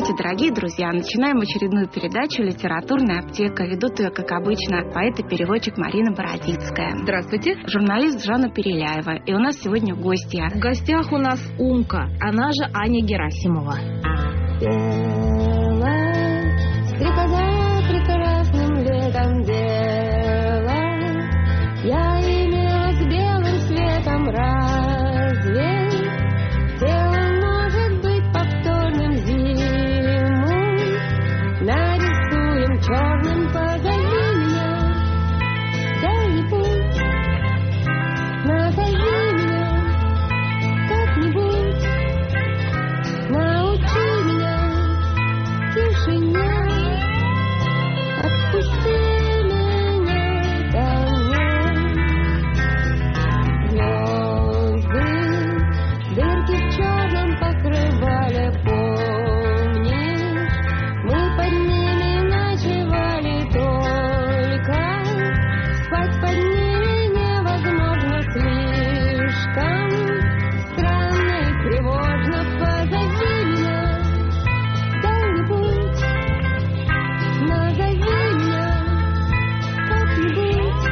Здравствуйте, дорогие друзья! Начинаем очередную передачу «Литературная аптека». Ведут ее, как обычно, поэт и переводчик Марина Бородицкая. Здравствуйте. Журналист Жанна Переляева. И у нас сегодня гостья. В гостях у нас Умка, она же Аня Герасимова. Стрекоза прекрасным летом бело, я имя с белым светом разве тело может быть повторным зиму? Нарисуем черным, позови меня, дай путь, назови меня как-нибудь, научи меня тишине. Отпусти меня ко мне. Звезды, дырки в черном покрывале, помнишь? Мы под ними ночевали только. Спать под ними невозможно слишком. Странно и тревожно, позови меня, дай-нибудь, назови меня как-нибудь,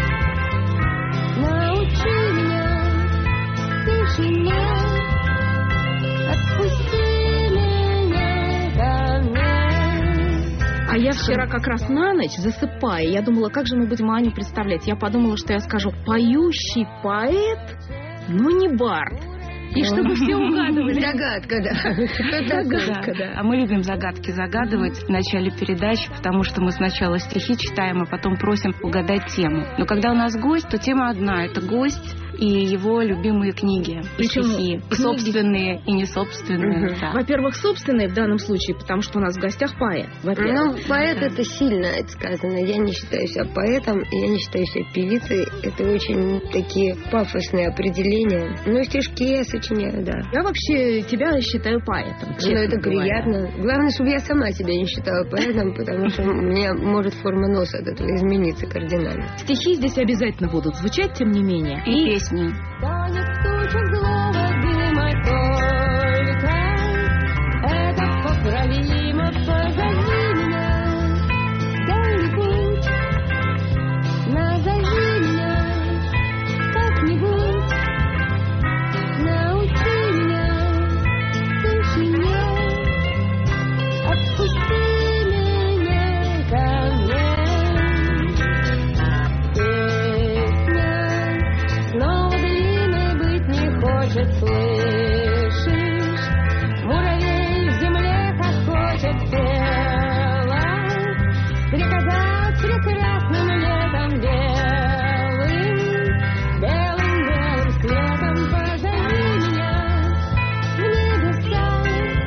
научи меня тишине, отпусти меня ко мне. А я вчера как раз на ночь, засыпая, я думала, как же мы будем Аню представлять. Я подумала, что я скажу поющий поэт, но не бард. И чтобы все угадывали. Догадка, да. Догадка, да. А мы любим загадки загадывать в начале передачи, потому что мы сначала стихи читаем, а потом просим угадать тему. Но когда у нас гость, то тема одна. Это гость и его любимые книги, и Причем стихи, и собственные, и несобственные. Да. Во-первых, собственные в данном случае, потому что у нас в гостях поэт. Ну, поэт это сильно, это сказано. Я не считаю себя поэтом, и я не считаю себя певицей. Это очень такие пафосные определения. Ну, стишки я сочиняю, да. Я вообще тебя считаю поэтом. Ну, это приятно. Главное, чтобы я сама себя не считала поэтом, потому что у меня может форма носа от этого измениться кардинально. Стихи здесь обязательно будут звучать, тем не менее. И песни. Тонет туча злого дыма только. Это поправимо, позови меня, дай-нибудь, назови меня как-нибудь, научи меня тишине, отпусти меня ко мне. Снова длинной быть не хочет, слышишь? Муравей в земле хохочет пела. Стрекоза с прекрасным летом белым, белым-белым светом, позови меня в небеса,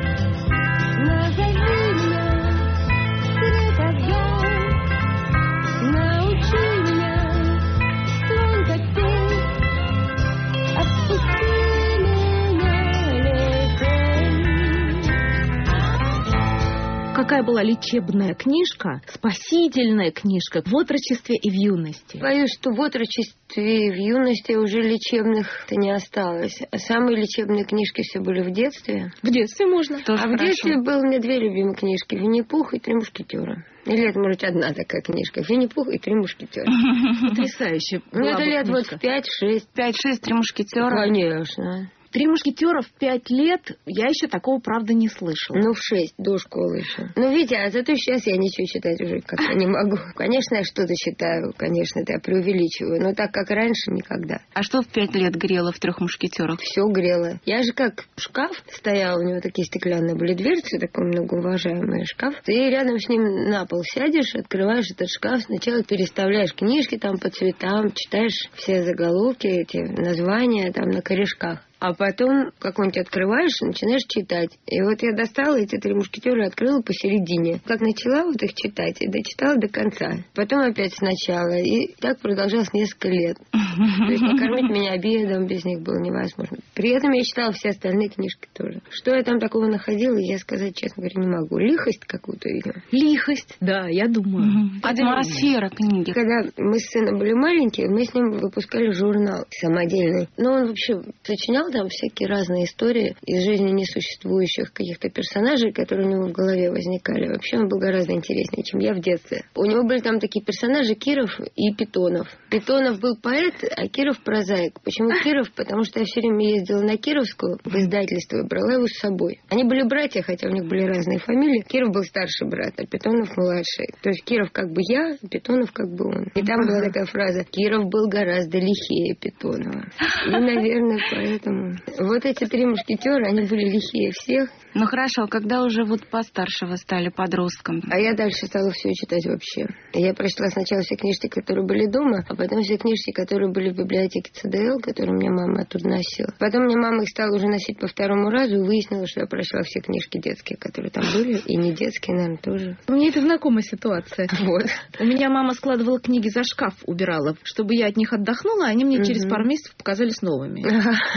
назови меня стрекоза, научи меня звонко петь. Отпусти меня лететь. Какая была лечебная книжка, спасительная книжка в отрочестве и в юности? Боюсь, что в отрочестве и в юности уже лечебных-то не осталось. А самые лечебные книжки все были в детстве. В детстве можно. Тоже В детстве было у меня две любимые книжки: «Винни-Пух» и «Три мушкетера». Или это, может, одна такая книжка: «Винни-Пух» и «Три мушкетера». Потрясающе. Ну, это лет вот книжка. 5-6. 5-6, 3 мушкетера. Конечно. «Три мушкетера» в 5 лет, я еще такого, правда, не слышала. Ну, в 6, до школы еще. Ну, видите, а зато сейчас я ничего читать уже как-то не могу. Конечно, я что-то читаю, конечно, это я преувеличиваю, но так, как раньше, никогда. А что в 5 лет грело в «Трех мушкетерах»? Все грело. Я же как шкаф стоял, у него такие стеклянные были дверцы, такой многоуважаемый шкаф. Ты рядом с ним на пол сядешь, открываешь этот шкаф, сначала переставляешь книжки там по цветам, читаешь все заголовки, эти названия там на корешках. А потом какой-нибудь открываешь и начинаешь читать. И вот я достала эти «Три мушкетера» и открыла посередине. Как начала вот их читать и дочитала до конца. Потом опять сначала. И так продолжалось несколько лет. То есть накормить меня обедом без них было невозможно. При этом я читала все остальные книжки тоже. Что я там такого находила, я сказать, честно говоря, не могу. Лихость какую-то видела. Лихость, да, я думаю. Атмосфера книги. Когда мы с сыном были маленькие, мы с ним выпускали журнал самодельный. Но он вообще сочинял там всякие разные истории из жизни несуществующих каких-то персонажей, которые у него в голове возникали. Вообще он был гораздо интереснее, чем я в детстве. У него были там такие персонажи Киров и Питонов. Питонов был поэт, а Киров прозаик. Почему Киров? Потому что я все время ездила на Кировскую в издательство и брала его с собой. Они были братья, хотя у них были разные фамилии. Киров был старший брат, а Питонов младший. То есть Киров как бы я, а Питонов как бы он. И там была такая фраза: Киров был гораздо лихее Питонова. И, наверное, поэтому... Вот эти три мушкетера, они были лихие всех. Ну хорошо, когда уже вот постарше вы стали подростком? А я дальше стала все читать вообще. Я прочла сначала все книжки, которые были дома, а потом все книжки, которые были в библиотеке ЦДЛ, которые мне мама оттуда носила. Потом мне мама их стала уже носить по второму разу, и выяснила, что я прочла все книжки детские, которые там были, и не детские, наверное, тоже. Мне это знакомая ситуация. Вот. У меня мама складывала книги за шкаф, убирала, чтобы я от них отдохнула, а они мне через пару месяцев показались новыми.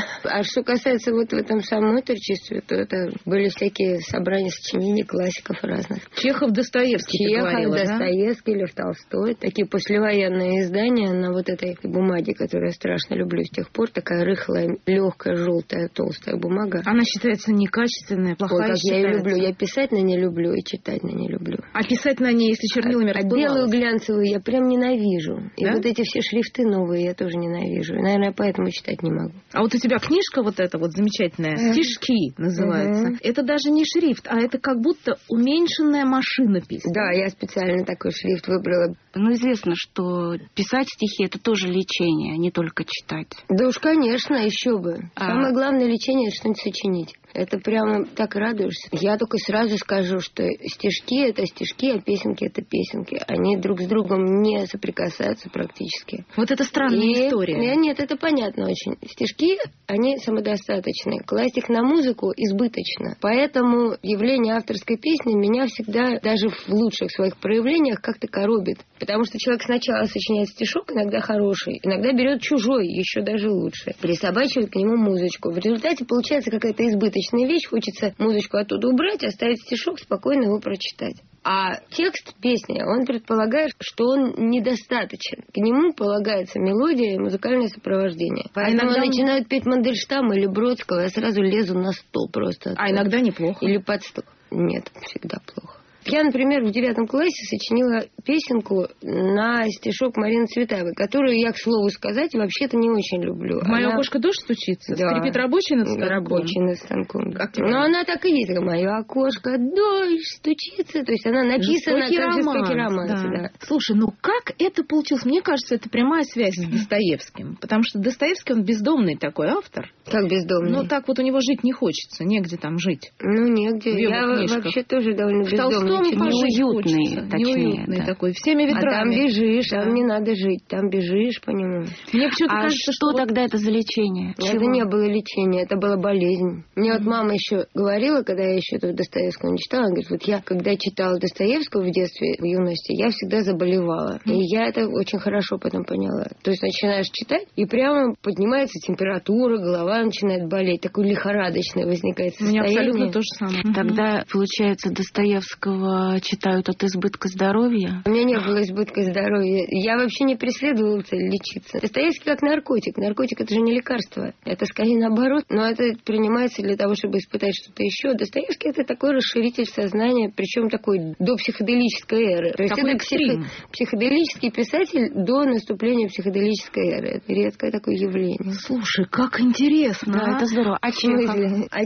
А что касается вот в этом самом отрочестве, то это были всякие собрания сочинений классиков разных. Чехов, Достоевский, ты говорила, да? Достоевский, Лев Толстой. Такие послевоенные издания на вот этой бумаге, которую я страшно люблю с тех пор. Такая рыхлая, легкая, желтая, толстая бумага. Она считается некачественная, плохая. Ой, как считается. я ее люблю. Я писать на ней люблю и читать на ней люблю. А писать на ней, если чернилами расплывалось? А белую глянцевую я прям ненавижу. И да? вот эти все шрифты новые я тоже ненавижу. И, наверное, поэтому читать не могу. А вот у тебя книжка вот эта вот замечательная, «Стишки» называется. Это даже не шрифт, а это как будто уменьшенная машинопись. Да, я специально такой шрифт выбрала. Ну, известно, что писать стихи — это тоже лечение, не только читать. Да уж, конечно, еще бы. Самое главное лечение — это что-нибудь сочинить. Это прямо так радуешься. Я только сразу скажу, что стишки — это стишки, а песенки — это песенки. Они друг с другом не соприкасаются практически. Вот это странная история. Нет, это понятно очень. Стишки, они самодостаточны. Класть их на музыку избыточно. Поэтому явление авторской песни меня всегда, даже в лучших своих проявлениях, как-то коробит. Потому что человек сначала сочиняет стишок, иногда хороший, иногда берет чужой, еще даже лучше. Присобачивает к нему музычку. В результате получается какая-то избыточная вещь. Хочется музычку оттуда убрать, оставить стишок, спокойно его прочитать. А текст песни, он предполагает, что он недостаточен. К нему полагается мелодия и музыкальное сопровождение. Поэтому иногда начинают петь Мандельштама или Бродского, я сразу лезу на стол просто. А иногда неплохо. Или под стол. Нет, всегда плохо. Я, например, в 9 классе сочинила песенку на стишок Марины Цветаевой, которую я, к слову сказать, вообще-то не очень люблю. «Моя окошко дождь стучится». Да. Скрипит рабочий над станком. Рабочий над станком. Но она так и есть. «Мое окошко дождь стучится». То есть она написана как жестокий романс. Да. Слушай, ну как это получилось? Мне кажется, это прямая связь с Достоевским. Потому что Достоевский, он бездомный такой автор. Как бездомный? Ну так вот у него жить не хочется. Негде там жить. Ну, негде. Я вообще тоже довольно бездомный. Неуютный, точнее. Неуютный такой, всеми ветрами. А там бежишь, там не надо жить, там бежишь по нему. Мне почему-то кажется, что тогда это за лечение? Это не было лечение, это была болезнь. Мне вот мама еще говорила, когда я еще этого Достоевского не читала, она говорит, вот я, когда читала Достоевского в детстве, в юности, я всегда заболевала. И я это очень хорошо потом поняла. То есть начинаешь читать, и прямо поднимается температура, голова начинает болеть, такое лихорадочное возникает состояние. У меня абсолютно то же самое. Тогда, получается, Достоевского читают от избытка здоровья? У меня не было избытка здоровья. Я вообще не преследовала цель лечиться. Достоевский как наркотик. Наркотик — это же не лекарство. Это скорее наоборот. Но это принимается для того, чтобы испытать что-то еще. Достоевский — это такой расширитель сознания, причем такой до психоделической эры. То есть это психоделический писатель до наступления психоделической эры. Это редкое такое явление. Слушай, как интересно. Да, это здорово. А Чехов? А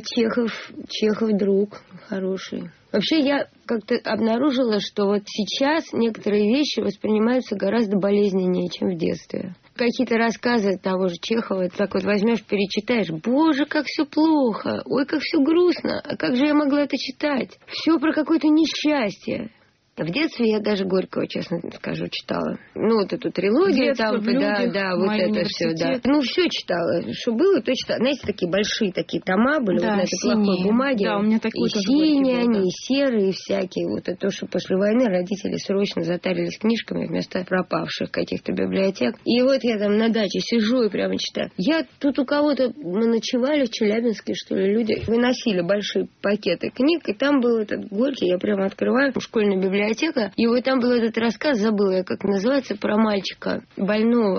Чехов друг хороший. Вообще, я как-то обнаружила, что вот сейчас некоторые вещи воспринимаются гораздо болезненнее, чем в детстве. Какие-то рассказы того же Чехова, так вот возьмешь, перечитаешь, боже, как все плохо, ой, как все грустно, а как же я могла это читать? Все про какое-то несчастье. В детстве я даже Горького, честно скажу, читала. Ну, вот эту трилогию там, да, вот это все, да. Ну, все читала. Что было, то читала. Знаете, такие большие такие тома были, да, вот на этой плохой бумаге. Да, у меня такой и синие они, и серые всякие. Вот это то, что после войны родители срочно затарились книжками вместо пропавших каких-то библиотек. И вот я там на даче сижу и прямо читаю. Я тут у кого-то, мы ночевали в Челябинске, что ли, люди выносили большие пакеты книг, и там был этот Горький, я прямо открываю школьную библиотеку, и вот там был этот рассказ, забыла я, как называется, про мальчика больного.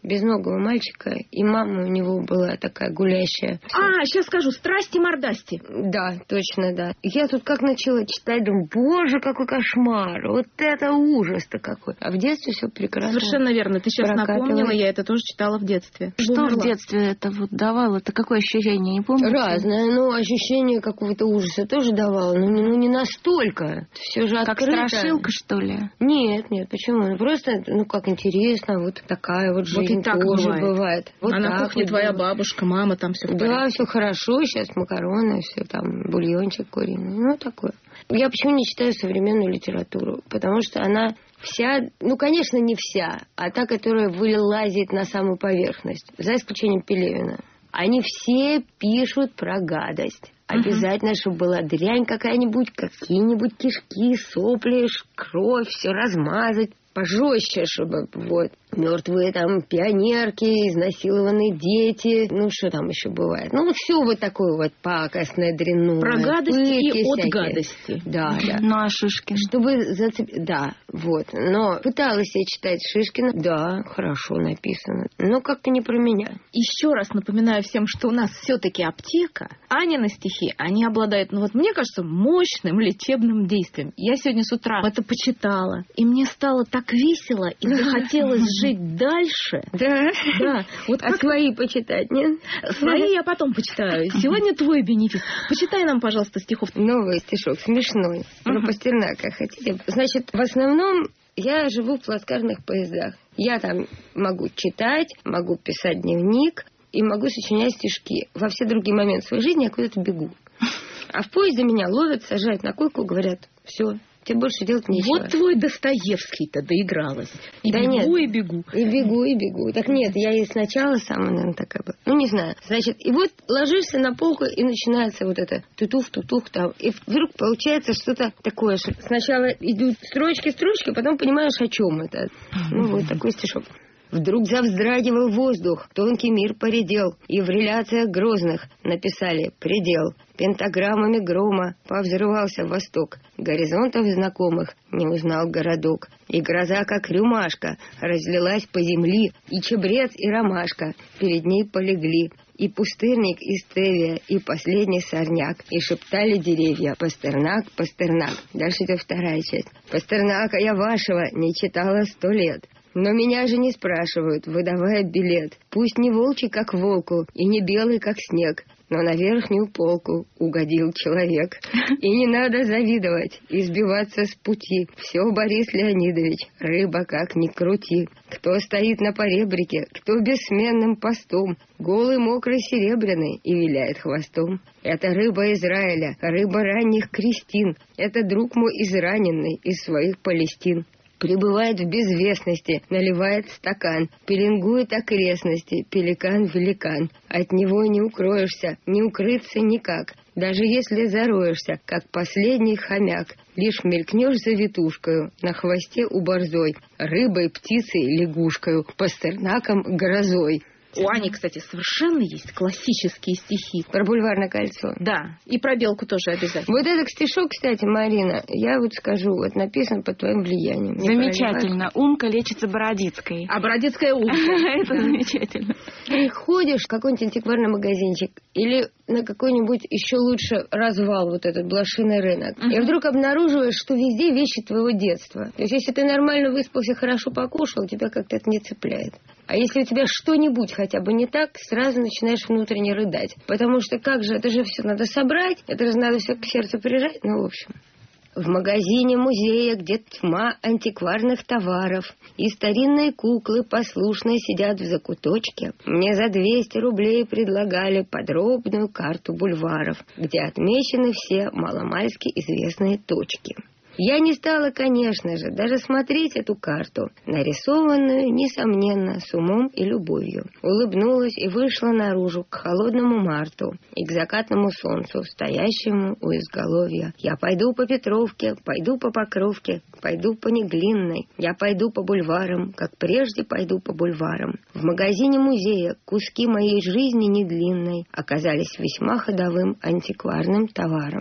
безногого мальчика, и мама у него была такая гулящая. Сейчас скажу, страсти-мордасти. Да, точно, да. Я тут как начала читать, думаю, боже, какой кошмар, вот это ужас-то какой. А в детстве все прекрасно. Совершенно верно, ты сейчас напомнила, я это тоже читала в детстве. Что в детстве это вот давало? Это какое ощущение, не помните? Разное, но ощущение какого-то ужаса тоже давало, но не настолько. Все же как открыто. страшилка, что ли? Нет, почему? Ну, просто, как интересно, вот такая вот жизнь вот и так тоже бывает. Бывает. Вот а на кухне вот твоя бывает. бабушка, мама, там все в порядке. Да, все хорошо, сейчас макароны, все там, бульончик куриный, такое. Я почему не читаю современную литературу? Потому что она вся, конечно, не вся, а та, которая вылазит на самую поверхность, за исключением Пелевина. Они все пишут про гадость. Обязательно, чтобы была дрянь какая-нибудь, какие-нибудь кишки, сопли, кровь, все размазать. Пожестче, чтобы вот мертвые там пионерки, изнасилованные дети, что там еще бывает. Все вот такое вот пакостное, дрянное. Про гадость и от всякие. гадости. Да. Ну, а Шишкин? Чтобы зацепить. Да, вот. Но пыталась я читать Шишкина. Да, хорошо написано. Но как-то не про меня. Еще раз напоминаю всем, что у нас все-таки аптека. Анины стихи, они обладают, мне кажется, мощным лечебным действием. Я сегодня с утра это почитала, и мне стало так весело, и захотелось жить дальше. Да? Да. Вот а свои почитать, нет? Свои я потом почитаю. Сегодня твой бенефис. Почитай нам, пожалуйста, стихов. Новый стишок, смешной. Про Пастернака хотите? Значит, в основном я живу в плацкартных поездах. Я там могу читать, могу писать дневник и могу сочинять стишки. Во все другие моменты своей жизни я куда-то бегу. А в поезде меня ловят, сажают на койку, говорят, все. Тебе больше делать нечего. Вот твой Достоевский-то доигралась. И да бегу, нет. и бегу. И бегу. Так нет, я и сначала сама, наверное, такая была. Не знаю. Значит, и вот ложишься на полку, и начинается вот это тутух там. И вдруг получается что-то такое. Что сначала идут строчки, потом понимаешь, о чем это. Вот такой стишок. Вдруг завздрагивал воздух, тонкий мир поредел, и в реляциях грозных написали «предел». Пентаграммами грома повзрывался восток, горизонтов знакомых не узнал городок. И гроза, как рюмашка, разлилась по земли, и чебрец, и ромашка перед ней полегли. И пустырник, и стевия, и последний сорняк, и шептали деревья «Пастернак, Пастернак». Дальше идет вторая часть. «Пастернака я вашего не читала 100 лет». Но меня же не спрашивают, выдавая билет. Пусть не волчий, как волку, и не белый, как снег, но на верхнюю полку угодил человек. И не надо завидовать и сбиваться с пути. Все, Борис Леонидович, рыба как ни крути. Кто стоит на поребрике, кто бессменным постом, голый, мокрый, серебряный и виляет хвостом. Это рыба Израиля, рыба ранних крестин. Это друг мой израненный из своих Палестин. Пребывает в безвестности, наливает стакан, пеленгует окрестности, пеликан-великан. От него не укроешься, не укрыться никак, даже если зароешься, как последний хомяк. Лишь мелькнешь за ветушкою, на хвосте у борзой, рыбой, птицей, лягушкою, Пастернаком, грозой. У Ани, кстати, совершенно есть классические стихи. Про Бульварное кольцо. Да, и про Белку тоже обязательно. Вот этот стишок, кстати, Марина, я вот скажу, вот написан под твоим влиянием. Замечательно. Умка лечится Бородицкой. А Бородицкая умка. Это замечательно. Ты ходишь в какой-нибудь антикварный магазинчик или на какой-нибудь еще лучше развал, вот этот блошиный рынок, и вдруг обнаруживаешь, что везде вещи твоего детства. То есть, если ты нормально выспался, хорошо покушал, тебя как-то это не цепляет. А если у тебя что-нибудь хотя бы не так, сразу начинаешь внутренне рыдать. Потому что как же, это же все надо собрать, это же надо все к сердцу прижать. В общем. В магазине-музее, где тьма антикварных товаров, и старинные куклы послушно сидят в закуточке, мне за 200 рублей предлагали подробную карту бульваров, где отмечены все маломальски известные точки. Я не стала, конечно же, даже смотреть эту карту, нарисованную, несомненно, с умом и любовью. Улыбнулась и вышла наружу к холодному марту и к закатному солнцу, стоящему у изголовья. Я пойду по Петровке, пойду по Покровке, пойду по Неглинной. Я пойду по бульварам, как прежде пойду по бульварам. В магазине-музея куски моей жизни недлинной оказались весьма ходовым антикварным товаром.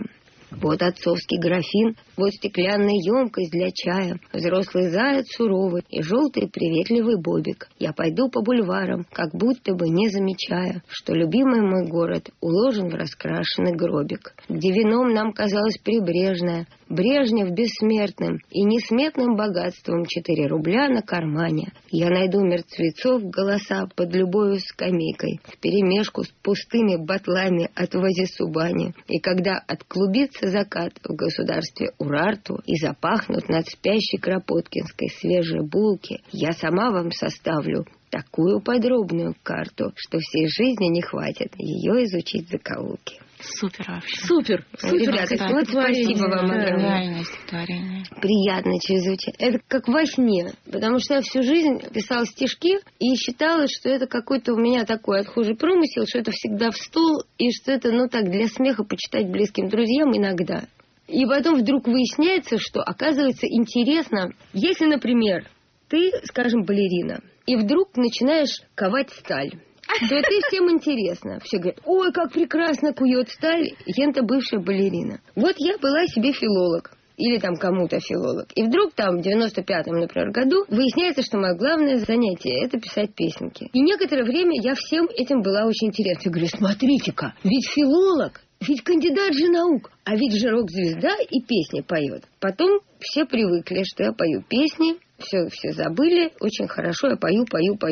Вот отцовский графин, вот стеклянная емкость для чая, взрослый заяц суровый и желтый приветливый бобик. Я пойду по бульварам, как будто бы не замечая, что любимый мой город уложен в раскрашенный гробик, где вином нам казалось прибрежное, Брежнев бессмертным и несметным богатством 4 рубля на кармане. Я найду мертвецов голоса под любою скамейкой, вперемешку с пустыми батлами от Вази-Субани. И когда отклубится закат в государстве Урарту и запахнут над спящей Кропоткинской свежие булки, я сама вам составлю такую подробную карту, что всей жизни не хватит ее изучить закоулки. Супер вообще. Супер. Ребята, вот спасибо вам огромное. Реальное стихотворение. Приятно чрезвычайно. Это как во сне, потому что я всю жизнь писала стишки и считала, что это какой-то у меня такой отхожий промысел, что это всегда в стол, и что это, так, для смеха почитать близким друзьям иногда. И потом вдруг выясняется, что, оказывается, интересно, если, например, ты, скажем, балерина, и вдруг начинаешь ковать сталь, то это всем интересно. Все говорят, ой, как прекрасно кует сталь Ента бывшая балерина. Вот я была себе филолог. Или там кому-то филолог. И вдруг там в 95-м, например, году выясняется, что мое главное занятие – это писать песенки. И некоторое время я всем этим была очень интересна. Я говорю, смотрите-ка, ведь филолог, ведь кандидат же наук, а ведь же рок-звезда и песни поет. Потом все привыкли, что я пою песни, все забыли, очень хорошо я пою.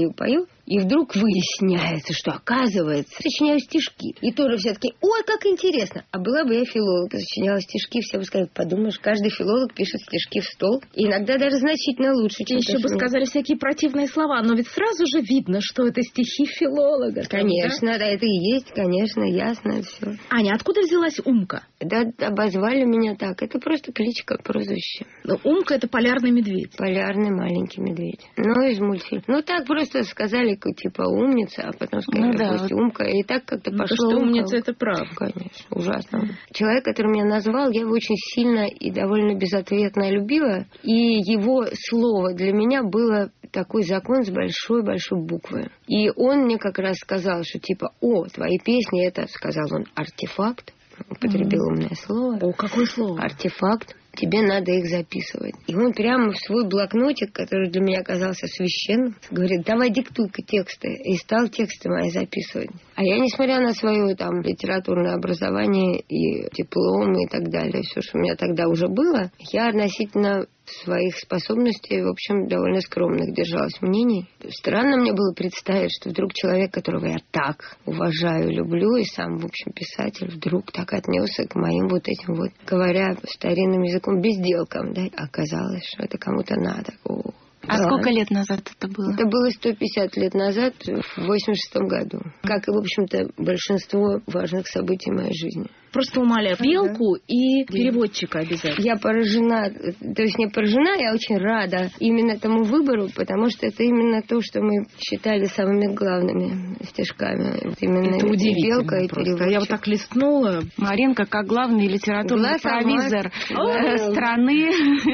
И вдруг выясняется, что, оказывается, сочиняю стишки. И тоже все таки, ой, как интересно. А была бы я филолог, сочиняла стишки, все бы сказали, подумаешь, каждый филолог пишет стишки в стол. И иногда даже значительно лучше, чем еще бы сказали всякие противные слова, но ведь сразу же видно, что это стихи филолога. Конечно, да, это и есть, конечно, ясно все. Аня, откуда взялась Умка? Да, обозвали меня так. Это просто кличка, прозвище. Умка — это полярный медведь. Полярный маленький медведь. Из мультфильма. Так просто сказали, типа умница, а потом сказали, пусть Умка. И так как-то пошло. Что умница — это правда. Конечно, ужасно. Человек, который меня назвал, я его очень сильно и довольно безответно любила. И его слово для меня было такой закон с большой-большой буквы. И он мне как раз сказал, что типа, твои песни, это, сказал он, артефакт. Употребил умное слово. Какое слово? Артефакт. Тебе надо их записывать. И он прямо в свой блокнотик, который для меня оказался священным, говорит, давай диктуй-ка тексты. И стал тексты мои записывать. А я, несмотря на свое литературное образование и диплом и так далее, все, что у меня тогда уже было, я относительно своих способностей, в общем, довольно скромных держалась мнений. Странно мне было представить, что вдруг человек, которого я так уважаю, люблю, и сам, в общем, писатель, вдруг так отнесся к моим этим говоря старинным языком, безделкам, да, оказалось, что это кому-то надо. Сколько лет назад это было? Это было 150 лет назад, в 86 году. Как и, в общем-то, большинство важных событий в моей жизни. Просто умоляю, белку и переводчика обязательно. Я поражена, то есть не поражена, я очень рада именно этому выбору, потому что это именно то, что мы считали самыми главными стишками. Именно это удивительно белка и переводчик. Я так листнула. Маринка, как главный литературный провизор страны,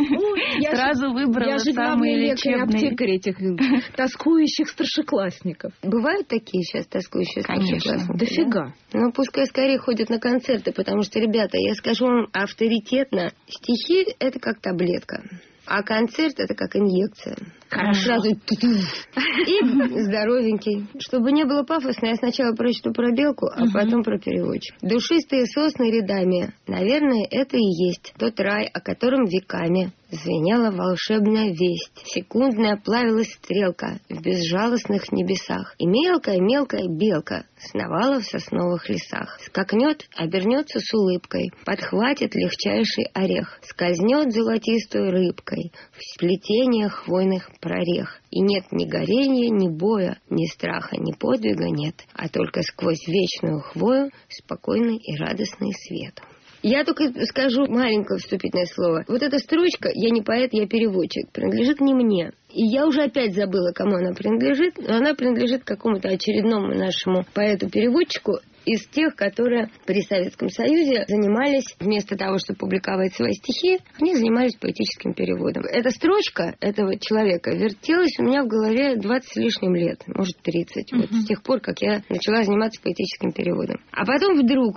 сразу выбрала самые лечебные. Аптекарь этих тоскующих старшеклассников. Бывают такие сейчас тоскующие старшеклассники? Дофига. Пускай скорее ходят на концерты, потому что, ребята, я скажу вам авторитетно, стихи — это как таблетка, а концерт — это как инъекция. Хорошо. Сразу и здоровенький. Чтобы не было пафосно, я сначала прочту про белку, а потом про переводчик. Душистые сосны рядами, наверное, это и есть тот рай, о котором веками звенела волшебная весть. Секундная плавилась стрелка в безжалостных небесах. И мелкая-мелкая белка сновала в сосновых лесах. Скакнет, обернется с улыбкой, подхватит легчайший орех, скользнет золотистой рыбкой в сплетение хвойных прорех. И нет ни горения, ни боя, ни страха, ни подвига нет, а только сквозь вечную хвою спокойный и радостный свет. Я только скажу маленькое вступительное слово. Эта строчка, я не поэт, я переводчик, принадлежит не мне. И я уже опять забыла, кому она принадлежит, но она принадлежит какому-то очередному нашему поэту-переводчику из тех, которые при Советском Союзе занимались, вместо того, чтобы публиковать свои стихи, они занимались поэтическим переводом. Эта строчка этого человека вертелась у меня в голове 20 с лишним лет, может 30, с тех пор, как я начала заниматься поэтическим переводом. А потом вдруг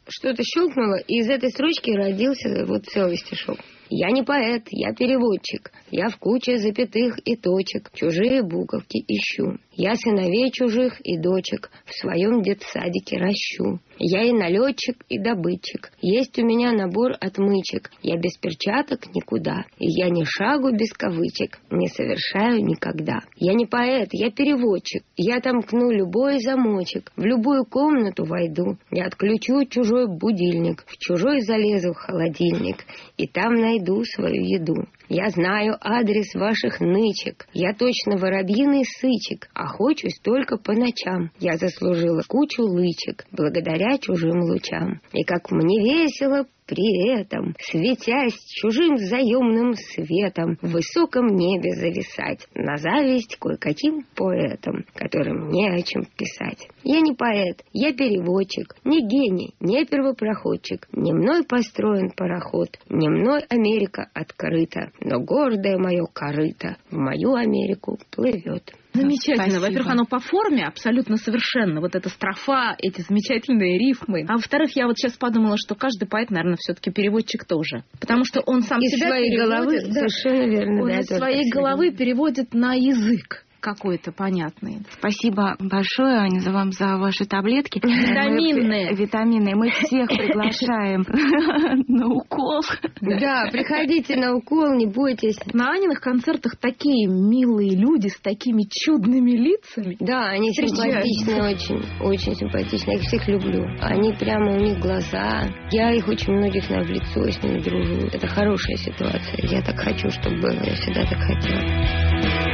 что-то щелкнуло, и из этой строчки родился вот целый стишок. Я не поэт, я переводчик, я в куче запятых и точек чужие буковки ищу. Я сыновей чужих и дочек в своем детсадике ращу. Я и налетчик, и добытчик, есть у меня набор отмычек. Я без перчаток никуда, и я ни шагу без кавычек не совершаю никогда. Я не поэт, я переводчик, я отомкну любой замочек, в любую комнату войду, я отключу чужой будильник, в чужой залезу в холодильник, и там найду свою еду. Я знаю адрес ваших нычек, я точно воробьиный сычек, охочусь только по ночам. Я заслужила кучу лычек благодаря чужим лучам. И как мне весело при этом, светясь чужим заемным светом, в высоком небе зависать, на зависть кое-каким поэтам, которым не о чем писать. Я не поэт, я переводчик, не гений, не первопроходчик, не мной построен пароход, не мной Америка открыта, но гордое мое корыто в мою Америку плывет. Замечательно. Спасибо. Во-первых, оно по форме абсолютно совершенно. Вот эта строфа, эти замечательные рифмы. А во-вторых, я вот сейчас подумала, что каждый поэт, наверное, все-таки переводчик тоже. Потому что он сам из себя своей головы, да, совершенно верно. он да, из своей головы переводит на язык какой-то понятный. Спасибо большое, Аня, за ваши таблетки. Витаминные. Витаминные. Мы всех приглашаем на укол. Да, приходите на укол, не бойтесь. На Аниных концертах такие милые люди с такими чудными лицами. Да, они симпатичные очень, очень симпатичные. Я их всех люблю. Они прямо, у них глаза. Я их очень многих знаю в лицо, с ними дружу. Это хорошая ситуация. Я так хочу, чтобы было. Я всегда так хотела.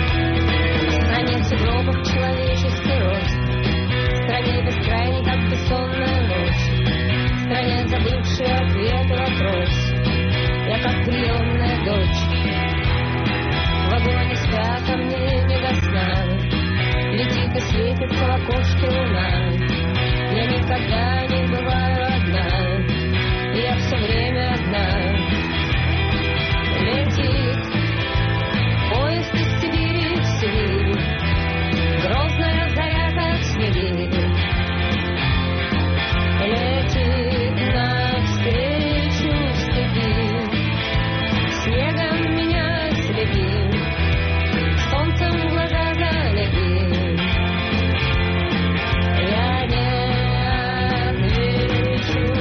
В стране сугробов человеческий рост, в стране бескрайней, как бессонная ночь, в стране забывшей ответ вопрос, я как приемная дочь. В вагоне спят, а мне не до сна, летит и светится в окошке луна. Я никогда не бываю одна, я все время одна. Летит поезд из Сибири в Сибирь, грозная заря, как снегирь, летит навстречу степи, снегом меня слепи, солнцем глаза залепи. Я не отвечу.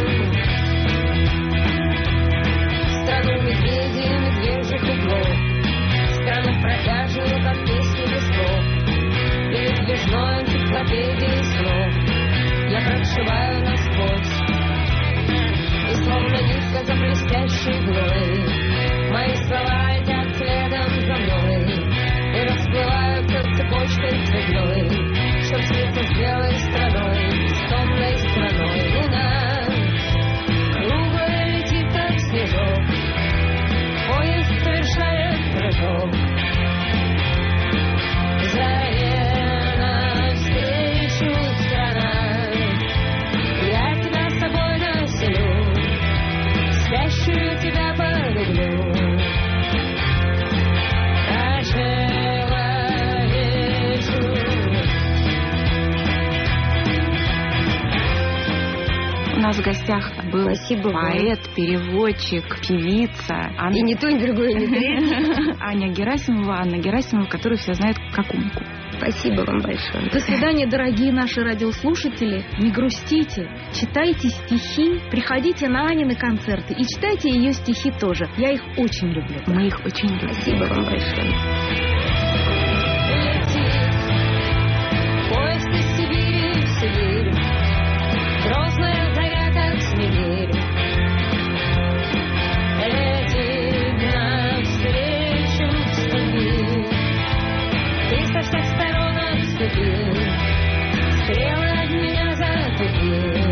В страну медведей, медвежьих углов, страну протяжную, как песни без слов, передвижной энциклопедии снов я прошиваю насквозь, и словно нитка за блестящей иглой мои слова летят следом за мной и расплываются цепочкой цветной, чтоб слиться с белой страной, с томной страной. Луна круглая летит, как снежок, поезд совершает прыжок. Заре навстречу страна, я тебя с собой населю, спящую тебя полюблю. У нас в гостях был поэт, переводчик, певица. И ни то, ни другое, ни третье. Анна Герасимова, которую все знают как Умку. Спасибо вам большое. До свидания, дорогие наши радиослушатели. Не грустите, читайте стихи, приходите на Анины концерты и читайте ее стихи тоже. Я их очень люблю. Мы их очень любим. Спасибо вам большое. Поезд из Сибири в Сибирь, грозная заря, как снегирь, летит навстречу степи. Ты со всех сторон отступил, стрелы от меня затупил.